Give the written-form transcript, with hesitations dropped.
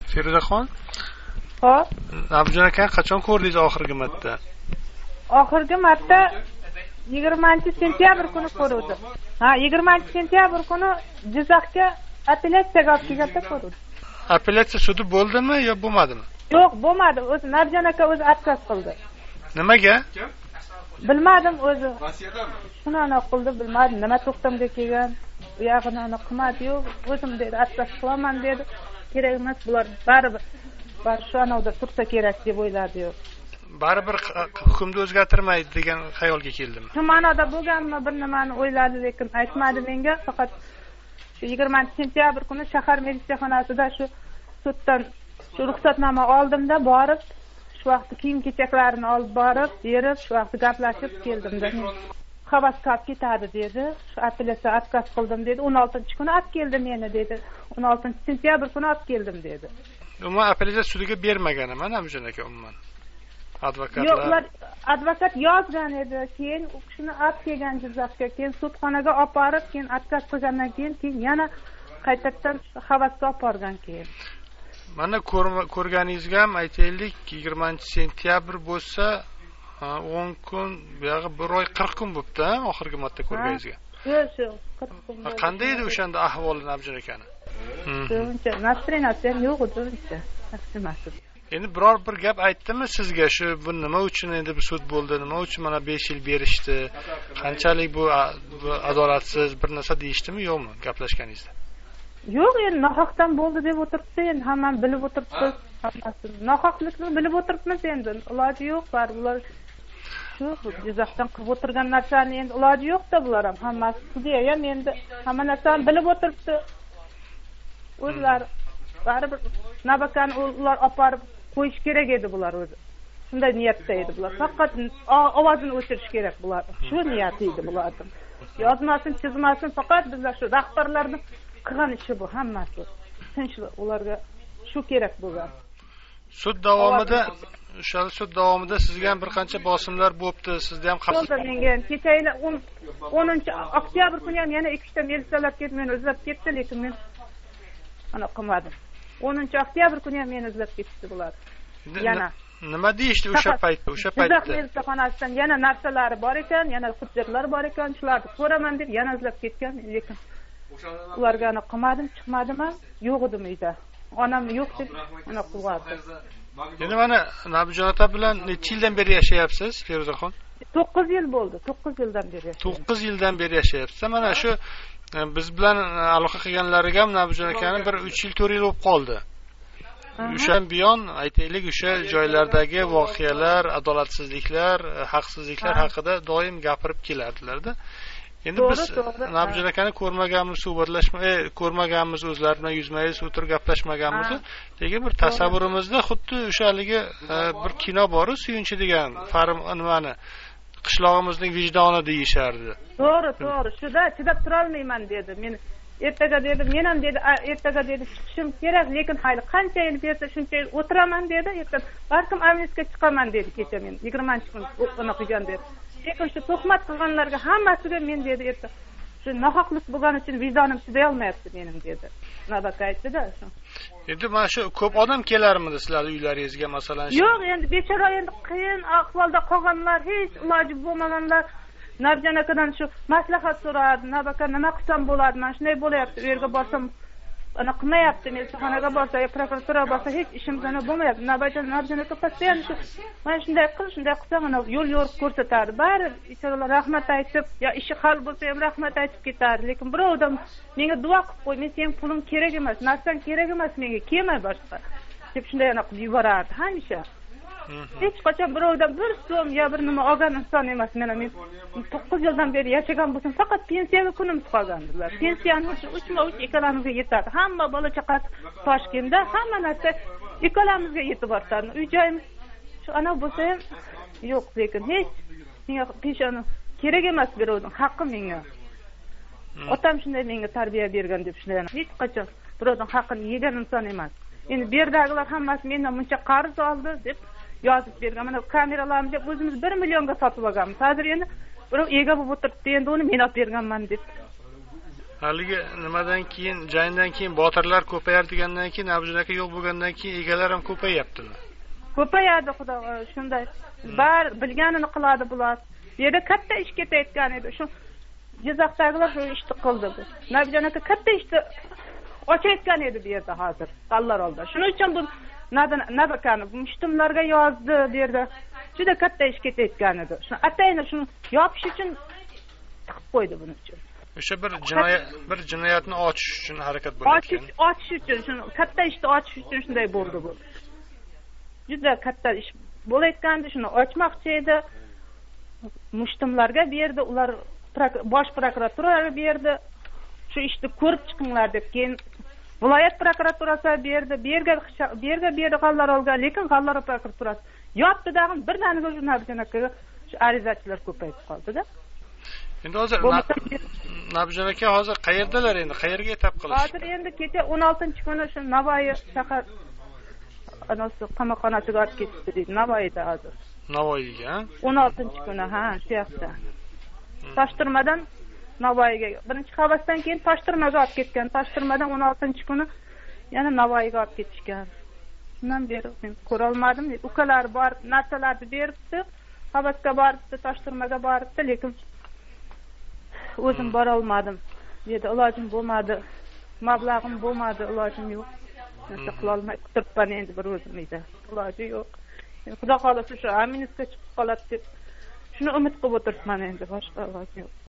Feruzaxon, Xo'p. Nabirjon akani qachon ko'rdingiz oxirgi marta? Oxirgi marta 20-sentyabr kuni ko'rdim. Ha, 20-sentyabr kuni Jizzaxga apellyatsiyaga olib kelganda ko'rdim. Apellyatsiya sudi bo'ldimi yo bo'lmadimi? Yo'q, bo'lmadi. O'zi Nabirjon aka o'zi отказ qildi. Nimaga? Bilmadim o'zi. Shuni qildi, bilmadim. Nima to'xtamga kelgan? U yog'ini ana qilmadi yo'q. O'zim dedi, отказ qilaman dedi. Kerak emas bular baribir. Bar shu anavda tursa kerak deb o'yladi yo'q. Baribir hukmni o'zgartirmaydi degan xayolga keldim. Shu ma'noda bo'lganmi bir nimani o'yladi, lekin aytmadi menga. Faqat shu 20-sentyabr kuni shahar militsiyaxonasida shu suddan shu ruxsatnoma oldimda borib, shu vaqt kiyim-kechaklarini olib borib, berib, shu vaqt gaplashib keldimda. Havaska olib ketadi dedi. Shu apellyatsiya отказ qildim dedi. 16-kuni olib keldi meni dedi. 16-sentyabr kuni olib keldim dedi. Umuman apellyatsiya sudiga bermagan emas Nabirjon aka umuman. Advokatlar. Yo'q, ular advokat yozgan edi. Keyin u kishini olib kelgan Jizzaxga, keyin sudxonaga olib borib, keyin отказ qilgandan keyin yana qaytadan havaska olib borgan keyin. Mana ko'rganingizga ham aytaylik, 20-sentyabr bo'lsa 10 kun, buyog'i 1 oy 40 kun bo'libdi, oxirgi marta ko'rganingizga. Shu 40 kun. Qanday edi o'shanda ahvoli Nabirjon akani? Shuncha nastroyensiyam yo'q edi uncha. Endi biror bir gap aytdimi sizga, shu bu nima uchun endi bu sud bo'ldi, nima uchun mana 5 yil berishdi, qanchalik bu adolatsiz bir narsa deyishdimi yo'qmi gaplashganingizda? Yo'q, endi nohaqdan bo'ldi deb o'tiribdi, endi hamma bilib o'tiribmiz, hammasi. Nohaqlikni bilib o'tiribmiz endi. Iloji yo'q, bar bular shu Jizzaxdan qilib o'tirgan narsani endi iloji yo'q-da bular ham hammasi. Sudya ham endi hamma narsani bilib o'tiribdi. O'zlari baribir Nabakani ular olib borib qo'yish kerak edi bular o'zi. Shunday niyatda edi bular. Faqat ovozini o'chirish kerak bular. Shu niyat edi bularning. Yozmasin, chizmasin, faqat bizlar shu rahbarlarning qilgan ishi bu hammasi. Tinchlik ularga shu kerak bo'lgan. Sud davomida sizga ham bir qancha bosimlar bo'pti, sizda ham bo'ldi menga. Kechaylar 10-oktyabr kuni ham yana 2 ta militsiyalar kelib meni izlab ketdi, lekin men ana qilmadim. 10-oktyabr kuni ham meni izlab ketdi bular. Yana nima deyishdi o'sha paytda? Jizzax militsiyaxonasidan yana narsalari bor ekan, yana hujjatlar bor ekan, shularni ko'raman deb yana izlab ketgan, lekin ularga ana qilmadim, chiqmadim ham, yo'q edim uyda. Onam yo'q deb ana qildi. Endi mana Nabirjon ota bilan necha yildan beri yashayapsiz, Feruzaxon? 9 yil bo'ldi, 9 yildan beri yashayapman. 9 yildan beri yashayapsiz. Mana shu biz bilan aloqa qilganlariga ham Nabirjon akani bir 3 yil 4 yil bo'lib qoldi. O'shan buyon aytaylik, o'sha joylardagi voqealar, adolatsizliklar, haqsizliklar haqida doim gapirib kelardilar-da. Endi biz Nabirjon akani ko'rmaganmiz, ko'rmaganmiz, o'zlari bilan yuzma-yuz o'tirib gaplashmaganmiz, lekin bir tasavvurimizda xuddi o'sha haligi bir kino bor-ku, Suyunchi degan nimani qishlog'imizning vijdoni deyishardi. To'g'ri, shuda chidab tura olmayman dedi. Men ertaga dedi, men ham dedi, ertaga dedi chiqishim kerak, lekin hali qancha yil bersa shuncha yil o'tiraman dedi. Ertaga balkim amnistiyaga chiqaman dedi kecha men 20-kun o'qigan dedi. Lekin shu tuhmat qilganlarga hammasiga men dedi ertaga shu nohaqlik bo'lgani uchun vijdonim chiday olmayapti mening dedi. Nabaka aytdi-da shu. Endi mana shu ko'p odam kelarmidi sizlarning uylaringizga masalan? Yo'q, endi bechora endi qiyin ahvolda qolganlar, hech iloji bo'lmaganlar Nabirjon akadan shu maslahat so'radi. Nabaka nima qilsam bo'ladi? Men shunday bo'layapti, u yerga borsam ana qilmayapti, melisaxonaga borsa, prokuraturaga borsa hech ishimdan bo'lmayapti. Nabirjon aka pastiyan shu men shunday qilsam ana yo'l ko'rsatadi. Bari icharilar rahmat aytib, yo ishi hal bo'lsa ham rahmat aytib ketadi. Lekin birovdan menga duo qilib qo'y, men sening puling kerak emas, narsan kerak emas menga, kelmay boshqa deb shunday ana qilib yuborardi hamisha. Hech qachon birovdan bir so'm yo bir nima olgan inson emas. Men 9 yildan beri yashagan bo'lsam, faqat pensiyaga kunimiz qolgandilar. Pensiyani 3 ikkalamizga yetadi. Hamma bola chaqasi Toshkentda, hamma narsa ikkalamizga yetib boradi. Uy joyimiz shu ana bo'lsa ham yo'q, lekin hech menga peshona kerak emas birovning haqqi menga. Otam shunday menga tarbiya bergan deb shunday hech qachon birovning haqqini yegan inson emas. Endi bu yerdagilar hammasi mendan buncha qarz oldi deb yozib bergan. Mana kameralarni deb o'zimiz 1 millionga sotib olganmiz. Hozir endi birov ega bo'lib o'tiribdi, endi uni men olib berganman deb. haligi nimadan keyin jangdan keyin botirlar ko'payar degandan keyin Nabirjon aka yo'q bo'lgandan keyin egalar ham ko'payyaptimi? Ko'payadi, xudo shunday. Bar bilganini qiladi bular. Bu yerda katta ish ketayotgan edi. Shu Jizzaxdagilar shu ishni qildi. Nabirjon aka katta ishni ochayotgan edi bu yerda hozir. Qallar oldi. Shuning uchun bu nabakani mushtumlarga yozdi bu yerda. Juda katta ish ketayotgan edi. Shu atayni shuni yopish uchun tiqib qo'ydi buning uchun. O'sha bir jinoyatni ochish uchun harakat bo'layotgan. Ochish uchun, shuni katta ishni ochish uchun shunday bo'ldi bu. Juda katta ish bo'layotgandi, shuni ochmoqchi edi. Mushtumlarga berdi, ular bosh prokuraturaga berdi. Shu ishni ko'rib chiqinglar deb, keyin viloyat prokuraturasi berdi. Berdi G'allar olgan, lekin G'allar prokuraturasi yopdi dag'in birdaniga Nabirjon akaga shu arizachilar ko'payib qoldi-da. Endi hozir Nabirjon aka hozir qayerdalar endi? Qayerga etap qilishdi? Hozir endi kecha 16-kuni shu Navoiy shahar anasi qamoqxonasiga olib ketdi deydi. Navoiyda hozir. Navoiyga? 16-kuni, ha, shu yoqda. Toshtirmadan Navoiyga, birinchi havasdan keyin Toshtirmaga olib ketgan. Toshtirmadan 16-kuni yana Navoiyga olib ketishgan. Shundan beri men ko'ra olmadim. Ukalar bor, narsalarni beribdi. Havasga boribdi, Toshtirmaga boribdi, lekin o'zim bora olmadim. Dedi, ilojim bo'lmadi. Mablag'im bo'lmadi, ilojim yo'q. Narsa qila olmay turibman endi bir o'zim uyda. Iloji yo'q. Xudo xolasa shu Aminskka chiqib qoladi deb shuni umid qilib o'tiribman endi, boshqa iloji yo'q.